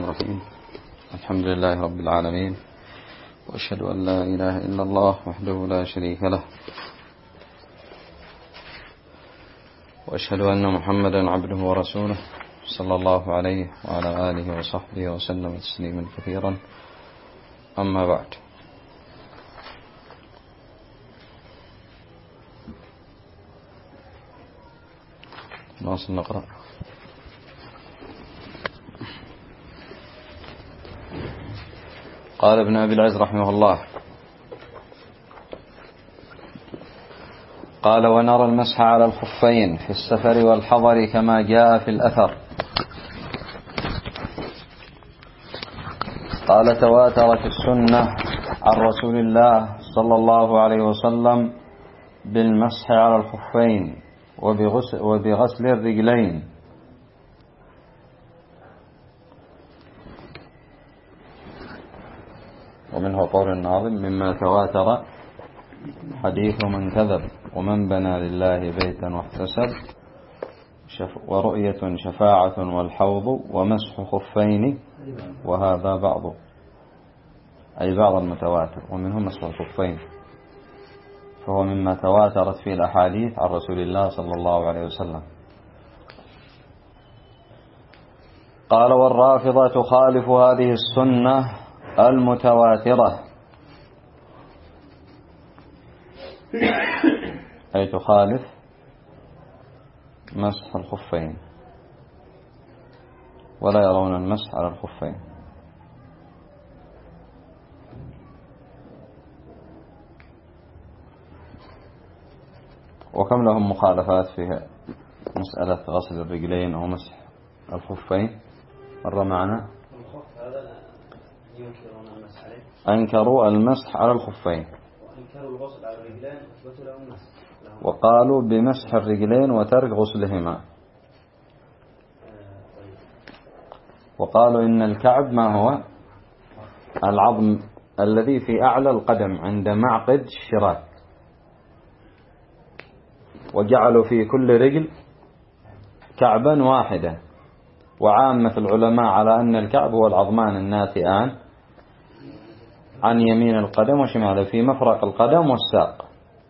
الرحيم. الحمد لله رب العالمين، وأشهد أن لا إله إلا الله وحده لا شريك له، وأشهد أن محمدا عبده ورسوله صلى الله عليه وعلى آله وصحبه وسلم تسليما كثيرا. أما بعد، نواصل نقرأ. قال ابن أبي العز رحمه الله: قال: ونرى المسح على الخفين في السفر والحضر كما جاء في الأثر. قال: تواترت السنة عن رسول الله صلى الله عليه وسلم بالمسح على الخفين وبغسل الرجلين. ومنه قول الناظم: مما تواتر حديث من كذب ومن بنى لله بيتا واحتسب، ورؤية شفاعة والحوض ومسح خفين وهذا بعض، أي بعض المتواتر، ومنه مسح الخفين، فهو مما تواترت فيه الأحاديث عن رسول الله صلى الله عليه وسلم. قال: والرافضة تخالف هذه السنة المتواترة، أي تخالف مسح الخفين، ولا يرون المسح على الخفين. وكم لهم مخالفات في مسألة غسل الرجلين أو مسح الخفين؟ مر معنا أنكروا المسح على الخفين، وقالوا بمسح الرجلين وترك غسلهما، وقالوا إن الكعب ما هو العظم الذي في أعلى القدم عند معقد الشراك، وجعلوا في كل رجل كعبا واحدا. وعامة العلماء على أن الكعب هو العظمان الناتئان عن يمين القدم وشماله في مفرق القدم والساق.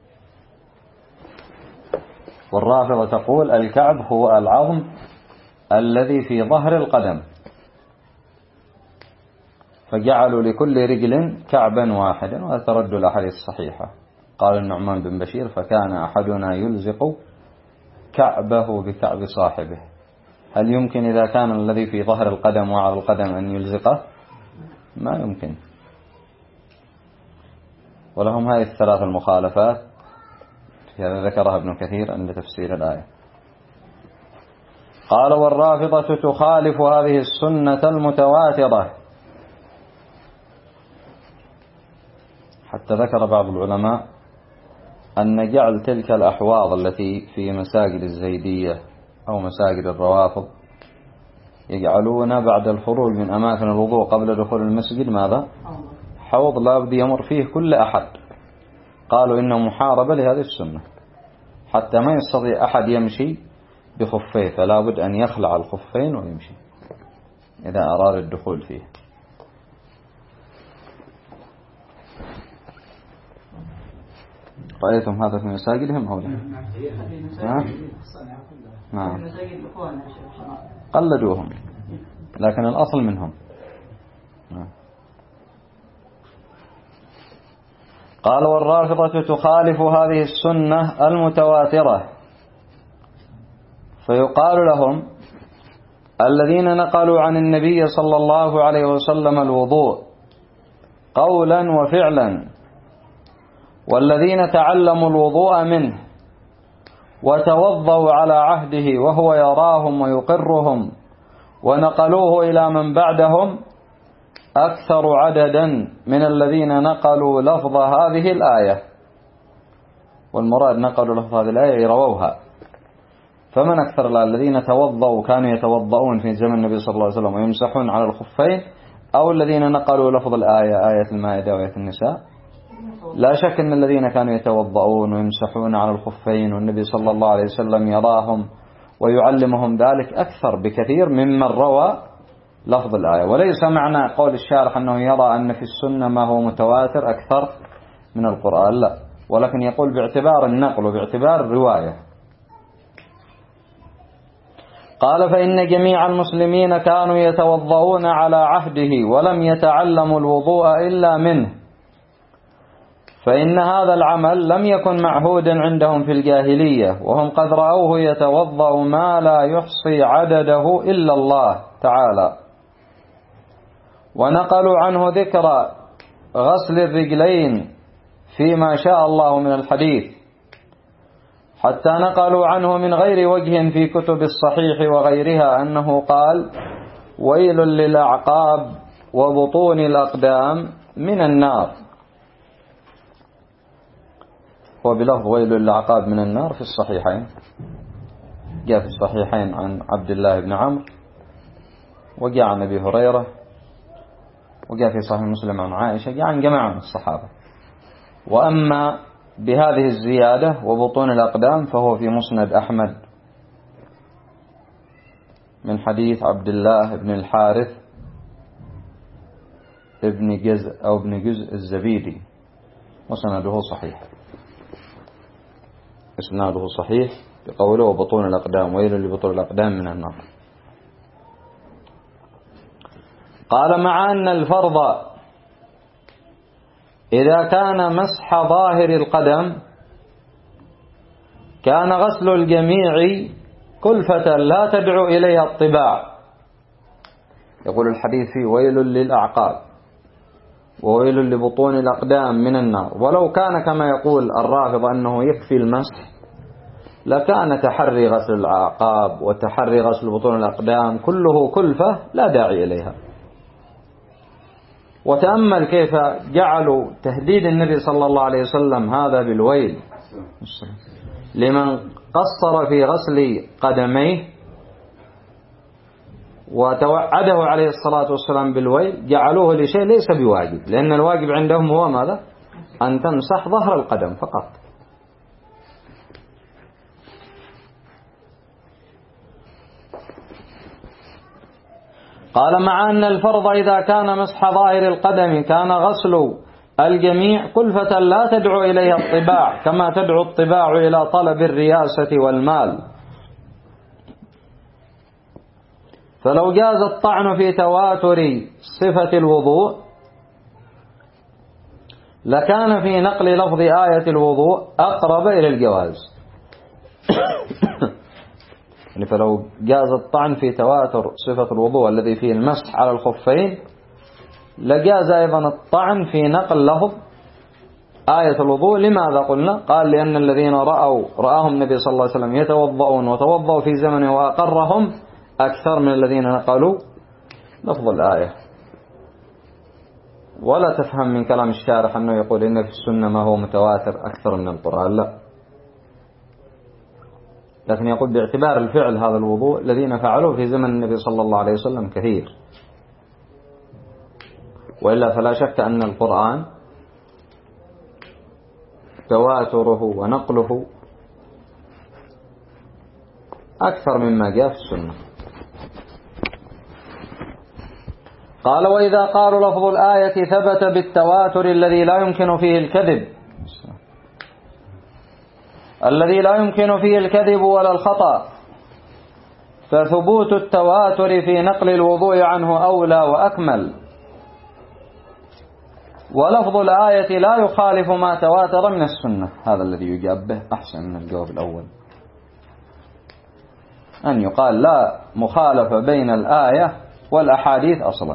والرافضة تقول الكعب هو العظم الذي في ظهر القدم، فجعلوا لكل رجل كعبا واحدا، وتردوا الأحاديث الصحيحة. قال النعمان بن بشير: فكان أحدنا يلزق كعبه بكعب صاحبه. هل يمكن إذا كان الذي في ظهر القدم وعلى القدم أن يلزقه؟ ما يمكن. ولهم هذه الثلاث المخالفات، هذا ذكرها ابن كثير عند تفسير الآية. قال: والرافضة تخالف هذه السنة المتواترة، حتى ذكر بعض العلماء أن جعل تلك الأحواض التي في مساجد الزيدية أو مساجد الروافض يجعلون بعد الخروج من أماكن الوضوء قبل دخول المسجد ماذا؟ حوض لا بد يمر فيه كل أحد. قالوا إنه محاربة لهذه السنة، حتى ما يستطيع أحد يمشي بخفيه، فلا بد أن يخلع الخفين ويمشي إذا أراد الدخول فيه. رأيتم هذا في مساجدهم أو لا؟ نعم، قلدوهم، لكن الأصل منهم. قال: والرافضة تخالف هذه السنة المتواترة، فيقال لهم الذين نقلوا عن النبي صلى الله عليه وسلم الوضوء قولا وفعلا، والذين تعلموا الوضوء منه وتوضوا على عهده وهو يراهم ويقرهم ونقلوه إلى من بعدهم أكثر عددا من الذين نقلوا لفظ هذه الآية. والمراد نقلوا لفظ هذه الآية رووها. فمن أكثر الذين توضوا كانوا يتوضؤون في زمن النبي صلى الله عليه وسلم ويمسحون على الخفين، أو الذين نقلوا لفظ الآية، آية المائدة وآية النساء؟ لا شك أن الذين كانوا يتوضؤون ويمسحون على الخفين والنبي صلى الله عليه وسلم يراهم ويعلمهم ذلك أكثر بكثير ممن روى لفظ الآية. وليس معنى قول الشارح أنه يرى أن في السنة ما هو متواتر أكثر من القرآن، لا، ولكن يقول باعتبار النقل وباعتبار الرواية. قال فإن جميع المسلمين كانوا يتوضؤون على عهده ولم يتعلموا الوضوء إلا منه، فإن هذا العمل لم يكن معهودا عندهم في الجاهلية، وهم قد رأوه يتوضأ ما لا يحصي عدده إلا الله تعالى، ونقلوا عنه ذكر غسل الرجلين فيما شاء الله من الحديث، حتى نقلوا عنه من غير وجه في كتب الصحيح وغيرها أنه قال: ويل للأعقاب وبطون الأقدام من النار. وبلفظ ويل للأعقاب من النار في الصحيحين، جاء في الصحيحين عن عبد الله بن عمرو، وجاء عن أبي هريرة، وجاء في صحيح مسلم عن عائشة، جاء عن جماعة من الصحابة. وأما بهذه الزيادة وبطون الأقدام فهو في مسند أحمد من حديث عبد الله بن الحارث ابن جزء الزبيدي، وسنده صحيح، اسناده صحيح بقوله وبطون الأقدام، ويل لبطون الأقدام من النار. قال مع أن الفرض إذا كان مسح ظاهر القدم كان غسل الجميع كلفة لا تدعو إليها الطباع. يقول الحديث فيه ويل للأعقاب وويل لبطون الأقدام من النار، ولو كان كما يقول الرافض أنه يكفي المسح لكان تحري غسل الأعقاب وتحري غسل بطون الأقدام كله كلفة لا داعي إليها. وتأمل كيف جعلوا تهديد النبي صلى الله عليه وسلم هذا بالويل لمن قصر في غسل قدميه، وتوعده عليه الصلاة والسلام بالويل، جعلوه لشيء ليس بواجب، لأن الواجب عندهم هو ماذا؟ أن تمسح ظهر القدم فقط. قال مع أن الفرض إذا كان مسح ظاهر القدم كان غسل الجميع كلفة لا تدعو إليها الطباع، كما تدعو الطباع إلى طلب الرياسة والمال. فلو جاز الطعن في تواتر صفة الوضوء لكان في نقل لفظ آية الوضوء أقرب إلى الجواز. يعني فلو جاز الطعن في تواتر صفة الوضوء الذي فيه المسح على الخفين لجاز أيضا الطعن في نقل لفظ آية الوضوء. لماذا قلنا؟ قال لأن الذين رآهم النبي صلى الله عليه وسلم يتوضؤون وتوضؤوا في زمنه وأقرهم أكثر من الذين نقلوا لفظ الآية. ولا تفهم من كلام الشارح أنه يقول إن في السنة ما هو متواتر أكثر من القرآن، لا، لكن يقول باعتبار الفعل هذا الوضوء الذين فعلوه في زمن النبي صلى الله عليه وسلم كثير، وإلا فلا شك أن القرآن تواتره ونقله أكثر مما جاء في السنة. قال وإذا قالوا لفظ الآية ثبت بالتواتر الذي لا يمكن فيه الكذب ولا الخطأ، فثبوت التواتر في نقل الوضوء عنه أولى وأكمل، ولفظ الآية لا يخالف ما تواتر من السنة. هذا الذي يجاب به أحسن من الجواب الأول، أن يقال لا مخالفة بين الآية والأحاديث أصلا.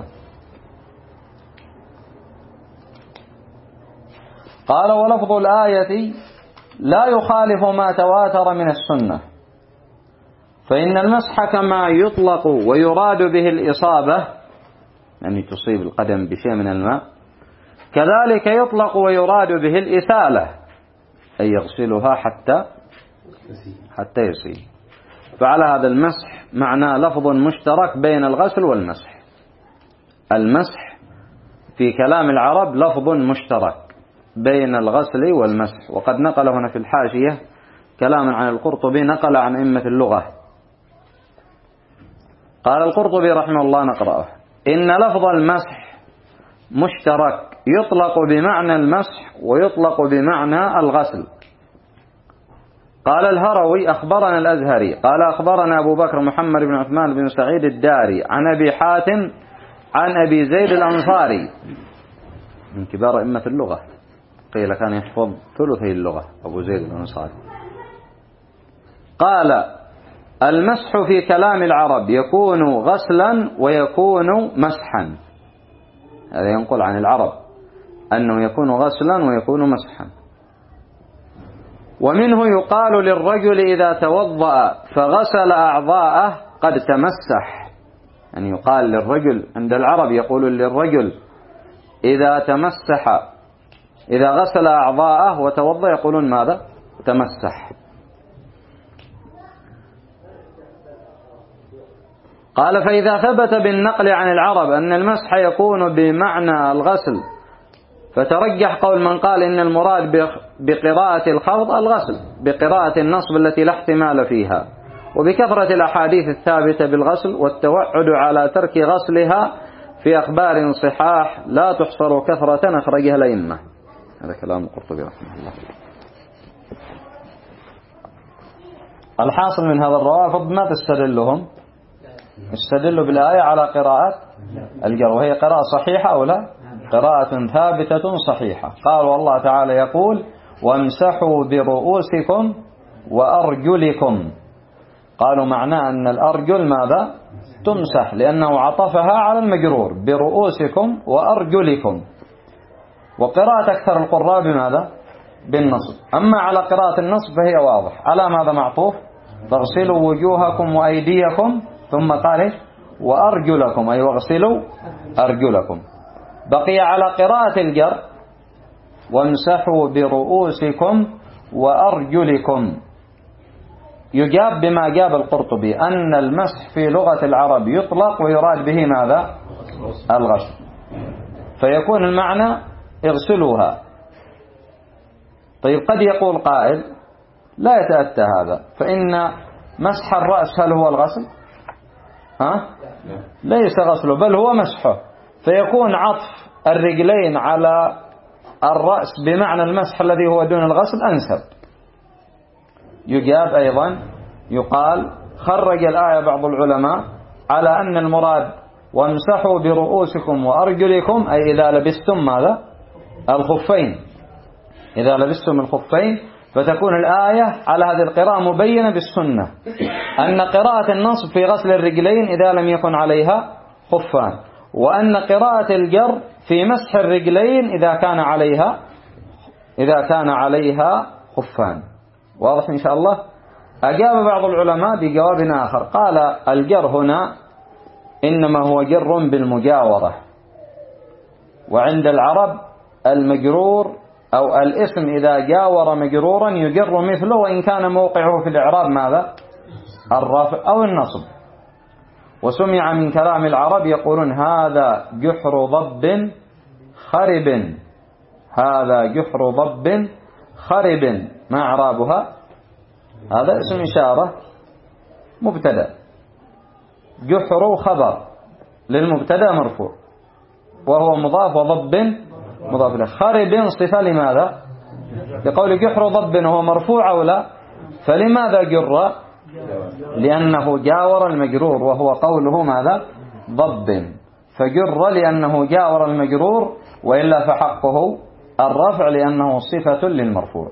قال ولفظ الآية لا يخالف ما تواتر من السنة، فإن المسح كما يطلق ويراد به الإصابة، يعني تصيب القدم بشيء من الماء، كذلك يطلق ويراد به الإسالة، أي يغسلها حتى يصيب. فعلى هذا المسح معناه لفظ مشترك بين الغسل والمسح. المسح في كلام العرب لفظ مشترك بين الغسل والمسح. وقد نقل هنا في الحاشية كلاما عن القرطبي، نقل عن أئمة اللغة، قال القرطبي رحمه الله نقرأه: إن لفظ المسح مشترك، يطلق بمعنى المسح ويطلق بمعنى الغسل. قال الهروي: أخبرنا الأزهري قال أخبرنا أبو بكر محمد بن عثمان بن سعيد الداري عن أبي حاتم عن أبي زيد الأنصاري من كبار أئمة اللغة، قيل كان يحفظ ثلثي اللغة أبو زيد الأنصاري. قال: المسح في كلام العرب يكون غسلا ويكون مسحا. هذا ينقل عن العرب أنه يكون غسلا ويكون مسحا. ومنه يقال للرجل إذا توضأ فغسل أعضاءه قد تمسح، يعني يقال للرجل عند العرب، يقول للرجل إذا تمسح، إذا غسل أعضاءه وتوضأ يقولون ماذا؟ تمسح. قال: فإذا ثبت بالنقل عن العرب أن المسح يكون بمعنى الغسل، فترجح قول من قال إن المراد بقراءة الخفض الغسل بقراءة النصب التي لا احتمال فيها، وبكثرة الأحاديث الثابتة بالغسل والتوعد على ترك غسلها في أخبار صحاح لا تحصر كثرة أخرجها الأئمة. هذا كلام القرطبي رحمه الله. الحاصل من هذا الروافض ما تستدلهم، استدلوا بالآية على قراءة الجر، وهي قراءة صحيحة أو لا؟ قراءة ثابتة صحيحة. قال والله تعالى يقول: وامسحوا برؤوسكم وأرجلكم. قالوا معناه أن الأرجل ماذا؟ تمسح، لأنه عطفها على المجرور برؤوسكم وأرجلكم. وقراءة أكثر القراء بماذا؟ بالنصب. أما على قراءة النصب فهي واضح. على ماذا معطوف؟ فاغسلوا وجوهكم وأيديكم، ثم قال وأرجلكم، أي واغسلوا أرجلكم. بقي على قراءة الجر: وامسحوا برؤوسكم وأرجلكم. يجاب بما جاب القرطبي أن المسح في لغة العرب يطلق ويراد به ماذا؟ الغسل، فيكون المعنى اغسلوها. طيب قد يقول قائل: لا يتأتى هذا، فإن مسح الرأس هل هو الغسل؟ ليس غسله بل هو مسحه، فيكون عطف الرجلين على الرأس بمعنى المسح الذي هو دون الغسل أنسب. يجاب أيضا يقال: خرج الآية بعض العلماء على أن المراد وامسحوا برؤوسكم وأرجلكم، أي إذا لبستم ماذا؟ الخفين. إذا لبستم الخفين، فتكون الآية على هذه القراءة مبينة بالسنة أن قراءة النصب في غسل الرجلين إذا لم يكن عليها خفان، وأن قراءة الجر في مسح الرجلين إذا كان عليها خفان. واضح إن شاء الله؟ أجاب بعض العلماء بجواب آخر، قال: الجر هنا إنما هو جر بالمجاورة، وعند العرب المجرور أو الاسم إذا جاور مجرورا يجر مثله، وإن كان موقعه في الإعراب ماذا؟ الرفع أو النصب. وسمع من كلام العرب يقولون: هذا جحر ضب خرب. هذا جحر ضب خرب، ما إعرابها؟ هذا اسم إشارة مبتدأ، جحر خبر للمبتدأ مرفوع وهو مضاف، وضب مضاف له. خرب صفة لماذا؟ لقول جحر ضب وهو مرفوع أو لا؟ فلماذا جر؟ لأنه جاور المجرور، وهو قوله ماذا؟ ضب، فجر لأنه جاور المجرور، وإلا فحقه الرفع لأنه صفة للمرفوع.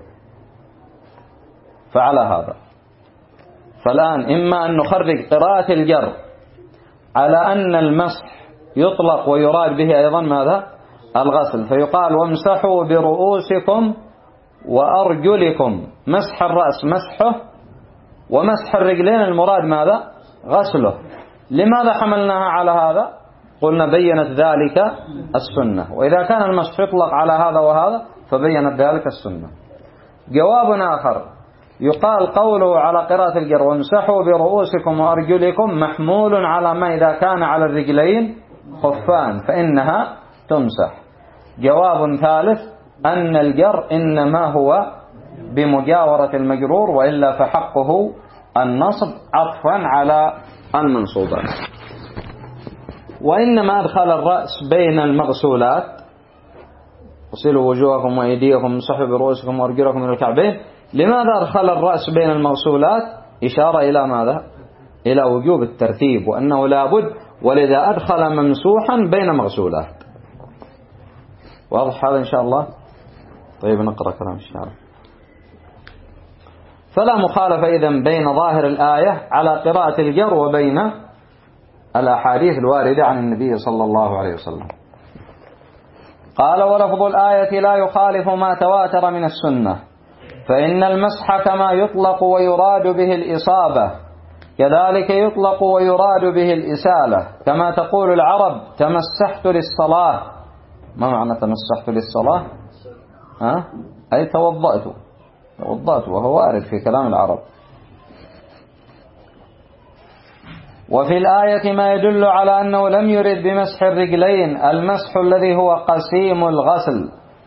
فعلى هذا فالآن إما أن نخرج قراءة الجر على أن المسح يطلق ويراد به أيضا ماذا؟ الغسل، فيقال: وامسحوا برؤوسكم وأرجلكم. مسح الرأس مسحه، ومسح الرجلين المراد ماذا؟ غسله. لماذا حملناها على هذا؟ قلنا بينت ذلك السنة، وإذا كان المسح يطلق على هذا وهذا فبينت ذلك السنة. جواب آخر يقال: قوله على قراءة الجر وامسحوا برؤوسكم وأرجلكم محمول على ما إذا كان على الرجلين خفان فإنها تمسح. جواب ثالث أن الجر إنما هو بمجاورة المجرور، وإلا فحقه النصب عطفا على المنصوبات. وإنما أدخل الرأس بين المغسولات، اغسلوا وجوهكم وأيديكم وامسحوا برؤوسكم وأرجلكم إلى الكعبين. لماذا أدخل الرأس بين المغسولات؟ إشارة إلى ماذا؟ إلى وجوب الترتيب، وأنه لا بد، ولذا أدخل ممسوحا بين مغسولات. واضح هذا إن شاء الله؟ طيب نقرأ كلام الشارع. فلا مخالفة إذن بين ظاهر الآية على قراءة الجر وبين الأحاديث الواردة عن النبي صلى الله عليه وسلم. قال: ولفظ الآية لا يخالف ما تواتر من السنة، فإن المسح كما يطلق ويراد به الإصابة كذلك يطلق ويراد به الإسالة، كما تقول العرب: تمسحت للصلاة. ما معنى تمسحت للصلاة؟ أي توضأت، وهو وارد في كلام العرب. وفي الآية ما يدل على أنه لم يرد بمسح الرجلين المسح الذي هو قسيم الغسل.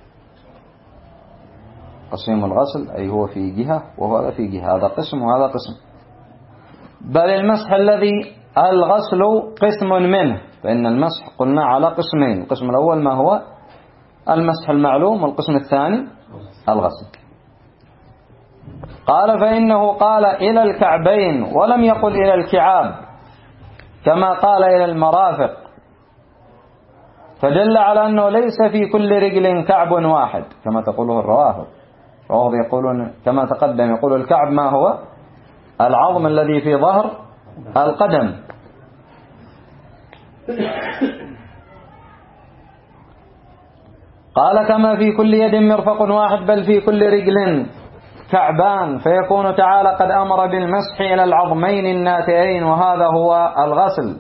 قسيم الغسل أي هو في جهة وهذا في جهة، هذا قسم وهذا قسم، بل المسح الذي الغسل قسم منه، فإن المسح قلنا على قسمين: القسم الأول ما هو المسح المعلوم، والقسم الثاني الغسل. قال: فإنه قال إلى الكعبين ولم يقل إلى الكعاب، كما قال إلى المرافق، فدل على أنه ليس في كل رجل كعب واحد كما تقوله الروافض. يقولون كما تقدم، يقول الكعب ما هو؟ العظم الذي في ظهر القدم. قال: كما في كل يد مرفق واحد، بل في كل رجل كعبان، فيكون تعالى قد أمر بالمسح إلى العظمين الناتئين، وهذا هو الغسل.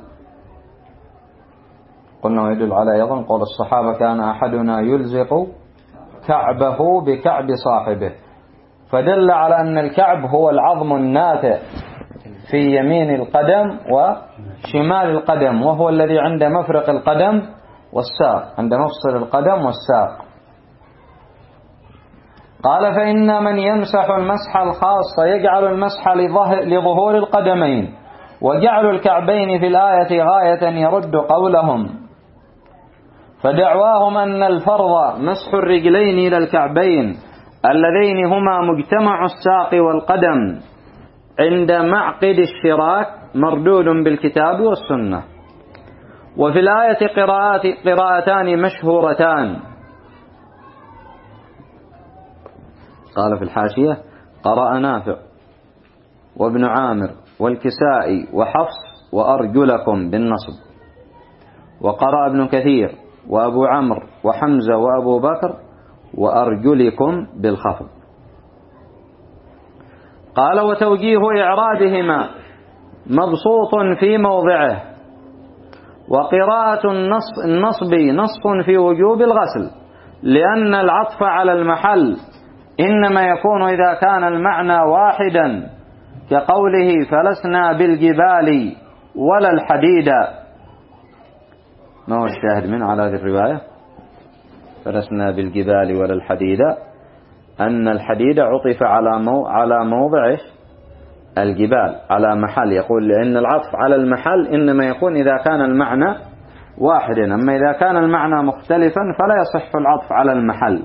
قلنا ويدل على أيضا قول الصحابة: كان أحدنا يلزق كعبه بكعب صاحبه، فدل على أن الكعب هو العظم الناتئ في يمين القدم وشمال القدم، وهو الذي عند مفرق القدم والساق، عند مفصل القدم والساق. قال: فإن من يمسح المسح الخاص يجعل المسح لظهور القدمين، وجعل الكعبين في الآية غاية يرد قولهم، فدعواهم أن الفرض مسح الرجلين إلى الكعبين اللذين هما مجتمع الساق والقدم عند معقد الشراك مردود بالكتاب والسنة. وفي الآية قراءتان مشهورتان. قال في الحاشية: قرأ نافع وابن عامر والكسائي وحفص وأرجلكم بالنصب، وقرأ ابن كثير وأبو عمرو وحمزة وأبو بكر وأرجلكم بالخفض. قال: وتوجيه إعرابهما مبسوط في موضعه، وقراءة النصب نص في وجوب الغسل، لأن العطف على المحل إنما يكون إذا كان المعنى واحدا، كقوله: فلسنا بالجبال ولا الحديد. ما هو الشاهد من على هذه الرواية؟ فلسنا بالجبال ولا الحديد، أن الحديد عطف على موضع الجبال، على محل، يقول لأن العطف على المحل إنما يكون إذا كان المعنى واحدا، أما إذا كان المعنى مختلفا فلا يصح العطف على المحل.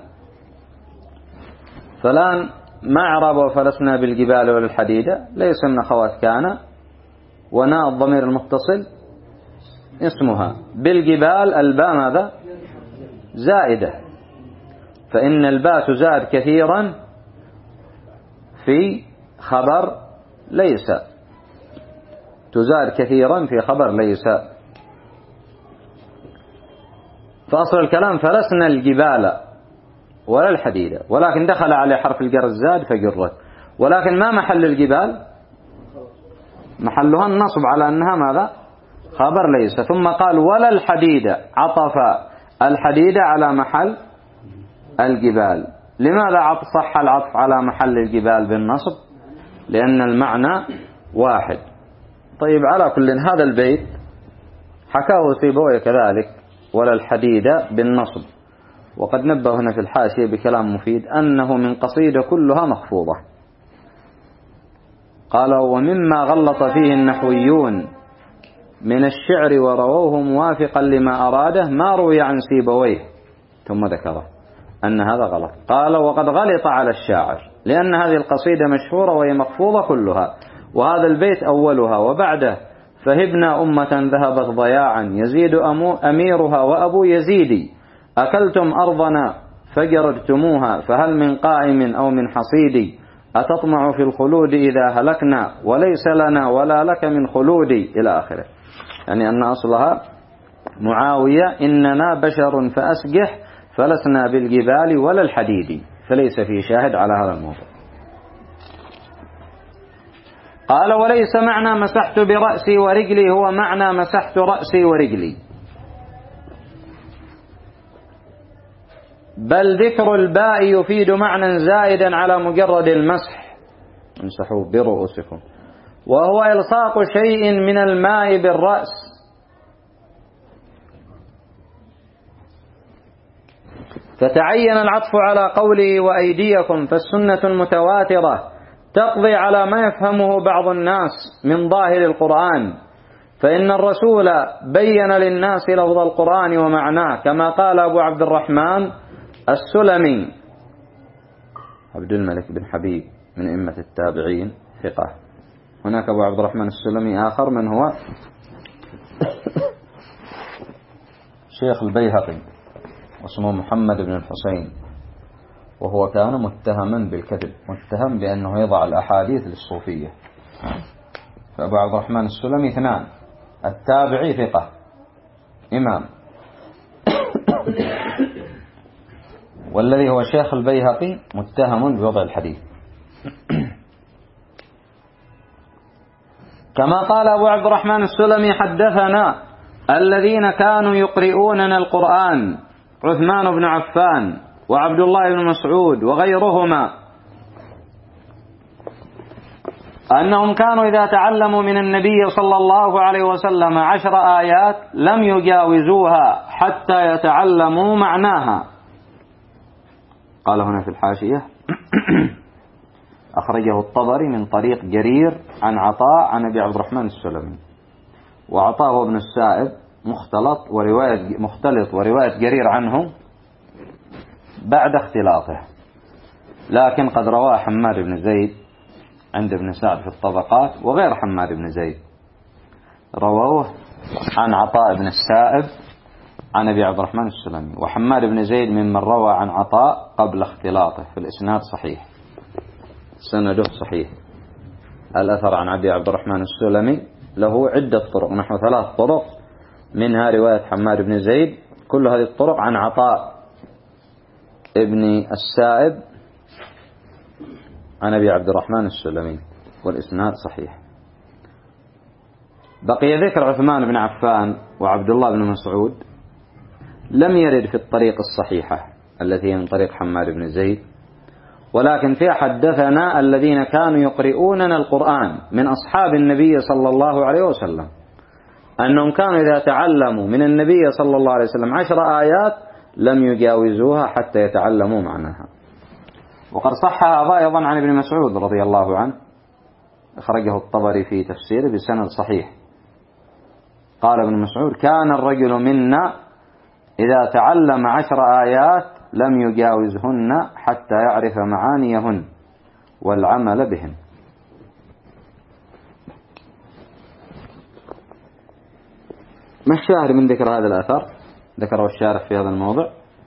فلان معرب فلسنا بالجبال ولا الحديد ليس من أخوات كان، وناء الضمير المتصل اسمها، بالجبال الباء ماذا؟ زائدة، فإن الباء تزاد كثيرا في خبر ليس، تزاد كثيرا في خبر ليس. فأصل الكلام فلسنا الجبال ولا الحديد، ولكن دخل عليه حرف الجر الزاد فجرت، ولكن ما محل الجبال؟ محلها النصب على أنها ماذا؟ خبر ليس. ثم قال: ولا الحديد، عطف الحديد على محل الجبال. لماذا صح العطف على محل الجبال بالنصب؟ لأن المعنى واحد. طيب، على كل هذا البيت حكاه سيبويه كذلك: ولا الحديد بالنصب. وقد نبه هنا في الحاشية بكلام مفيد أنه من قصيدة كلها مخفوضة. قال: ومما غلط فيه النحويون من الشعر ورووه موافقا لما أراده ما روي عن سيبويه، ثم ذكره أن هذا غلط. قال وقد غلط على الشاعر لأن هذه القصيدة مشهورة وهي مخفوضة كلها، وهذا البيت أولها وبعده فهبنا أمة ذهبت ضياعا يزيد أميرها وأبو يزيدي أكلتم أرضنا فجردتموها فهل من قائم أو من حصيد أتطمع في الخلود إذا هلكنا وليس لنا ولا لك من خلود إلى آخره. يعني أن أصلها معاوية إننا بشر فأسجح فلسنا بالجبال ولا الحديد، فليس في شاهد على هذا الموضوع. قال وليس معنى مسحت برأسي ورجلي هو معنى مسحت رأسي ورجلي، بل ذكر الباء يفيد معنى زائدا على مجرد المسح، امسحوا برؤوسكم، وهو إلصاق شيء من الماء بالرأس، فتعين العطف على قوله وأيديكم، فالسنة المتواترة تقضي على ما يفهمه بعض الناس من ظاهر القرآن، فإن الرسول بين للناس لفظ القرآن ومعناه كما قال أبو عبد الرحمن السلمي عبد الملك بن حبيب من أئمة التابعين ثقة. هناك أبو عبد الرحمن السلمي آخر من هو شيخ البيهقي واسمه محمد بن الحسين، وهو كان متهما بالكذب، متهم بأنه يضع الأحاديث للصوفية. فأبو عبد الرحمن السلمي اثنان، التابعي ثقة إمام، والذي هو شيخ البيهقي متهم بوضع الحديث. كما قال أبو عبد الرحمن السلمي حدثنا الذين كانوا يقرؤوننا القرآن عثمان بن عفان وعبد الله بن مسعود وغيرهما أنهم كانوا إذا تعلموا من النبي صلى الله عليه وسلم 10 آيات لم يجاوزوها حتى يتعلموا معناها. قال هنا في الحاشية أخرجه الطبري من طريق جرير عن عطاء عن أبي عبد الرحمن السلمي، وعطاء هو ابن السائب مختلط ورواية جرير عنه بعد اختلاطه، لكن قد رواه حماد بن زيد عند ابن سعد في الطبقات وغير حماد بن زيد رووه عن عطاء بن السائب عن أبي عبد الرحمن السلمي، وحماد بن زيد ممن روى عن عطاء قبل اختلاطه، في الإسناد صحيح، سنده صحيح. الأثر عن أبي عبد الرحمن السلمي له عدة طرق، نحو 3 طرق، منها رواية حماد بن زيد، كل هذه الطرق عن عطاء ابن السائب عن أبي عبد الرحمن السلمي، والإسناد صحيح. بقي ذكر عثمان بن عفان وعبد الله بن مسعود لم يرد في الطريق الصحيحة التي هي من طريق حماد بن زيد، ولكن فيها حدثنا الذين كانوا يقرؤوننا القرآن من أصحاب النبي صلى الله عليه وسلم أنهم كانوا إذا تعلموا من النبي صلى الله عليه وسلم 10 آيات لم يجاوزوها حتى يتعلموا معناها. وقد صح هذا أيضا عن ابن مسعود رضي الله عنه، أخرجه الطبري في تفسيره بسند صحيح. قال ابن مسعود كان الرجل منا إذا تعلم 10 آيات لم يجاوزهن حتى يعرف معانيهن والعمل بهن. ما الشاهد من ذكر هذا الأثر؟ ذكره الشارح في هذا الموضع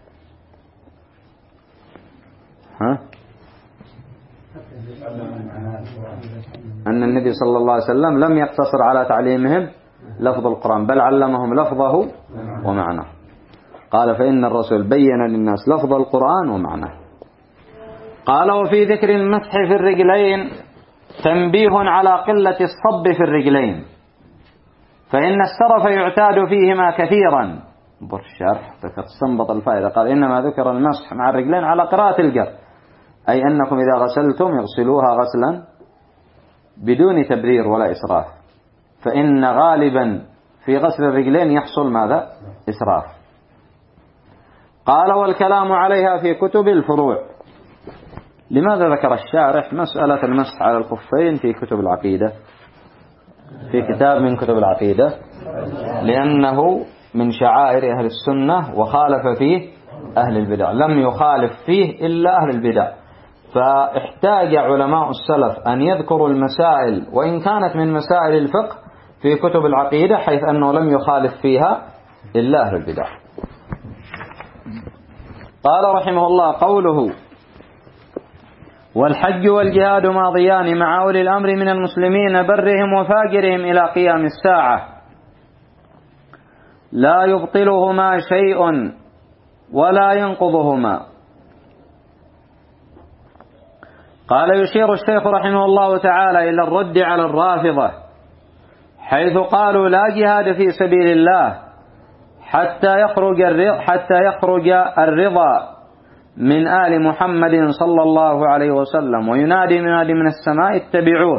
أن النبي صلى الله عليه وسلم لم يقتصر على تعليمهم لفظ القرآن بل علمهم لفظه ومعناه. قال فإن الرسول بين للناس لفظ القرآن ومعناه. قال وفي ذكر المسح في الرجلين تنبيه على قلة الصب في الرجلين، فإن السرف يعتاد فيهما كثيرا. بالشرح تستنبط الفائدة، قال إنما ذكر المسح مع الرجلين على قراءة الجر، أي أنكم إذا غسلتم يغسلوها غسلا بدون تبرير ولا إسراف، فإن غالبا في غسل الرجلين يحصل ماذا؟ إسراف. قال والكلام عليها في كتب الفروع. لماذا ذكر الشارح مسألة المسح على الخفين في كتب العقيدة؟ في كتاب من كتب العقيدة لأنه من شعائر أهل السنة وخالف فيه أهل البدع، لم يخالف فيه إلا أهل البدع. فاحتاج علماء السلف أن يذكروا المسائل وإن كانت من مسائل الفقه في كتب العقيدة، حيث أنه لم يخالف فيها إلا أهل البدع. قال رحمه الله: قوله: والحج والجهاد ماضيان مع أولي الأمر من المسلمين برهم وفاجرهم إلى قيام الساعة، لا يبطلهما شيء ولا ينقضهما. قال: يشير الشيخ رحمه الله تعالى إلى الرد على الرافضة، حيث قالوا لا جهاد في سبيل الله حتى يخرج الرضا من آل محمد صلى الله عليه وسلم، وينادي منادي من السماء: اتبعوه.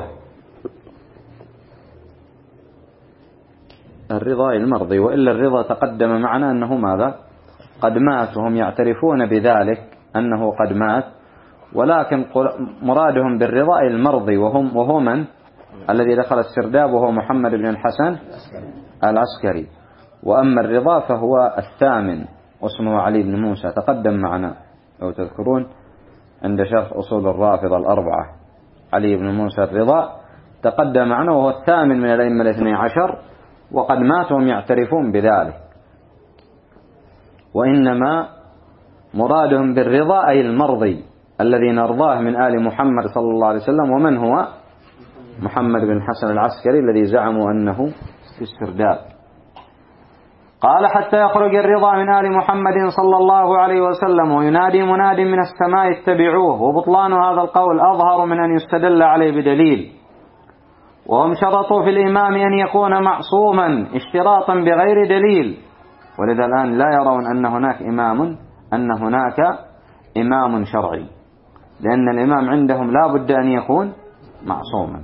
الرضا المرضي، وإلا الرضا تقدم معنا أنه ماذا؟ قد مات، وهم يعترفون بذلك أنه قد مات، ولكن مرادهم بالرضا المرضي، وهو من؟ الذي دخل السرداب وهو محمد بن الحسن العسكري. وأما الرضا فهو الثامن واسمه علي بن موسى، تقدم معنا لو تذكرون عند شرح أصول الرافضة الأربعة. علي بن موسى الرضا تقدم معنا، وهو الثامن من الأئمة الاثني عشر، وقد ماتهم يعترفون بذلك. وإنما مرادهم بالرضا أي المرضي الذي نرضاه من آل محمد صلى الله عليه وسلم. ومن هو؟ محمد بن الحسن العسكري الذي زعموا أنه في السرداب. قال: حتى يخرج الرضا من آل محمد صلى الله عليه وسلم، وينادي مناد من السماء: اتبعوه. وبطلان هذا القول أظهر من أن يستدل عليه بدليل. وهم شرطوا في الإمام أن يكون معصوما اشتراطا بغير دليل، ولذا الآن لا يرون أن هناك إمام شرعي، لأن الإمام عندهم لا بد أن يكون معصوما.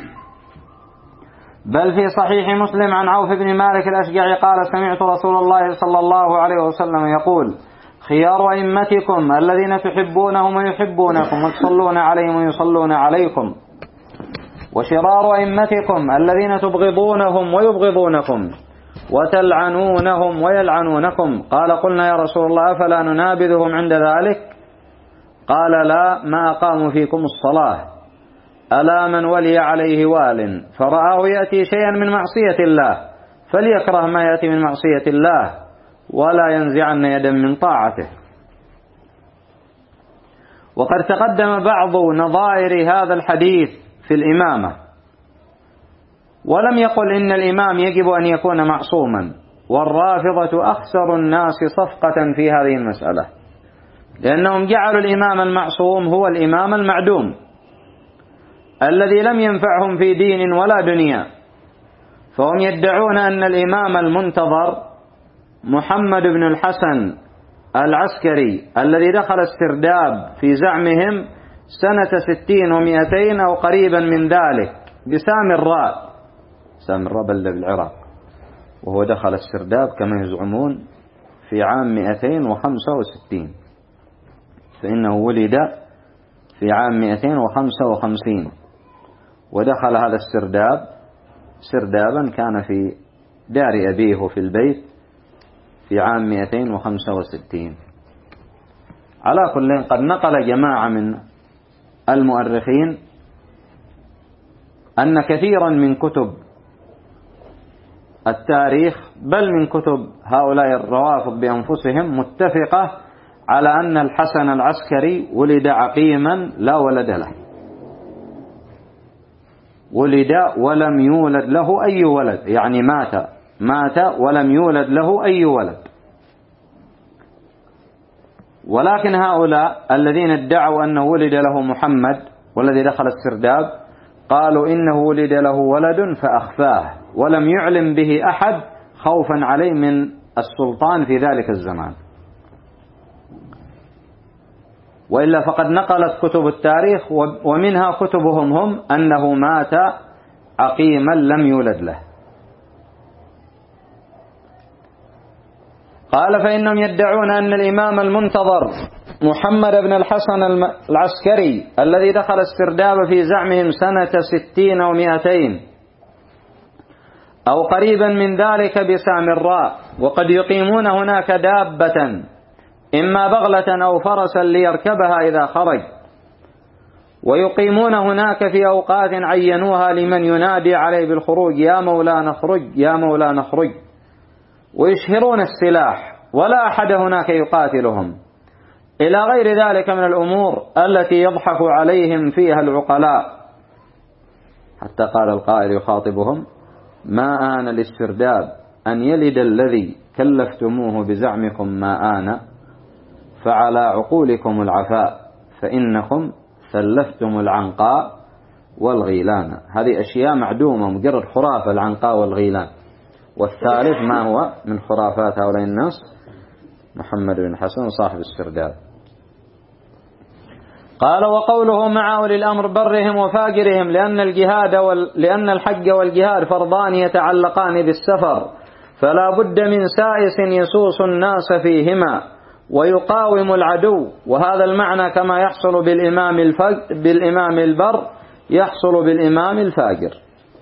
بل في صحيح مسلم عن عوف بن مالك الأشجعي قال: سمعت رسول الله صلى الله عليه وسلم يقول: خيار أئمتكم الذين تحبونهم ويحبونكم وتصلون عليهم ويصلون عليكم، وشرار أئمتكم الذين تبغضونهم ويبغضونكم وتلعنونهم ويلعنونكم. قال: قلنا يا رسول الله أفلا ننابذهم عند ذلك؟ قال: لا، ما أقاموا فيكم الصلاة. ألا من ولي عليه وال فرآه يأتي شيئا من معصية الله فليكره ما يأتي من معصية الله ولا ينزعن يدا من طاعته. وقد تقدم بعض نظائر هذا الحديث في الإمامة، ولم يقل إن الإمام يجب أن يكون معصوما. والرافضة أخسر الناس صفقة في هذه المسألة، لأنهم جعلوا الإمام المعصوم هو الإمام المعدوم الذي لم ينفعهم في دين ولا دنيا. فهم يدعون أن الإمام المنتظر محمد بن الحسن العسكري الذي دخل السرداب في زعمهم سنة 60 و200 أو قريبا من ذلك بسامراء بلدة بالعراق، وهو دخل السرداب كما يزعمون في عام 265، فإنه ولد في عام 255 ودخل هذا السرداب سردابا كان في دار أبيه في البيت في عام 265. على كل قد نقل جماعة من المؤرخين أن كثيرا من كتب التاريخ بل من كتب هؤلاء الروافض بأنفسهم متفقة على أن الحسن العسكري ولد عقيما لا ولد له، ولد ولم يولد له أي ولد، يعني مات ولم يولد له أي ولد. ولكن هؤلاء الذين ادعوا أنه ولد له محمد والذي دخل السرداب قالوا إنه ولد له ولد فأخفاه ولم يعلم به أحد خوفا عليه من السلطان في ذلك الزمان. وإلا فقد نقلت كتب التاريخ ومنها كتبهم هم أنه مات عقيما لم يولد له. قال: فإنهم يدعون أن الإمام المنتظر محمد بن الحسن العسكري الذي دخل السرداب في زعمهم سنة 60 و200 أو قريبا من ذلك بسامراء، وقد يقيمون هناك دابة إما بغلة أو فرسا ليركبها إذا خرج، ويقيمون هناك في أوقات عينوها لمن ينادي عليه بالخروج: يا مولانا اخرج يا مولانا اخرج، ويشهرون السلاح ولا أحد هناك يقاتلهم، إلى غير ذلك من الأمور التي يضحك عليهم فيها العقلاء. حتى قال القائل يخاطبهم: ما آن الاسترداد أن يلد الذي كلفتموه بزعمكم، ما آن فعلى عقولكم العفاء، فإنكم سلفتم العنقاء والغيلان. هذه أشياء معدومة، مجرد خرافة العنقاء والغيلان. والثالث ما هو من خرافات هؤلاء الناس؟ محمد بن حسن صاحب السرداب. قال: وقوله مع أولي الأمر برهم وفاجرهم، لأن الحج والجهاد فرضان يتعلقان بالسفر، فلا بد من سائس يسوس الناس فيهما ويقاوم العدو. وهذا المعنى كما يحصل بالإمام البر يحصل بالإمام الفاجر.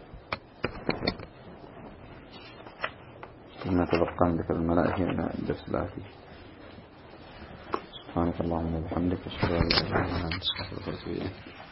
ما تبقى عندك الملائكة من الدرس الآتي. سبحانك اللهم وبحمدك، أشهد أن لا إله إلا أنت، أستغفرك وأتوب إليك.